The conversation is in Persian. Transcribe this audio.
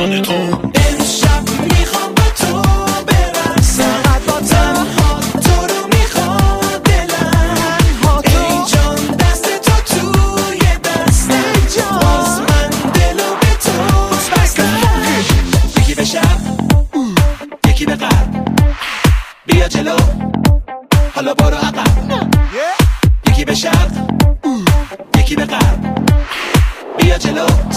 جان تو. امشب میخوام با تو برقصم، تنها تو رو میخواد دلم. ای جان دست تو توی دستم، باز من دلو به تو بستم. یکی به شب یکی به غرب، بیا جلو حالا برو عقب. یکی به شرق یکی به غرب، بیا جلو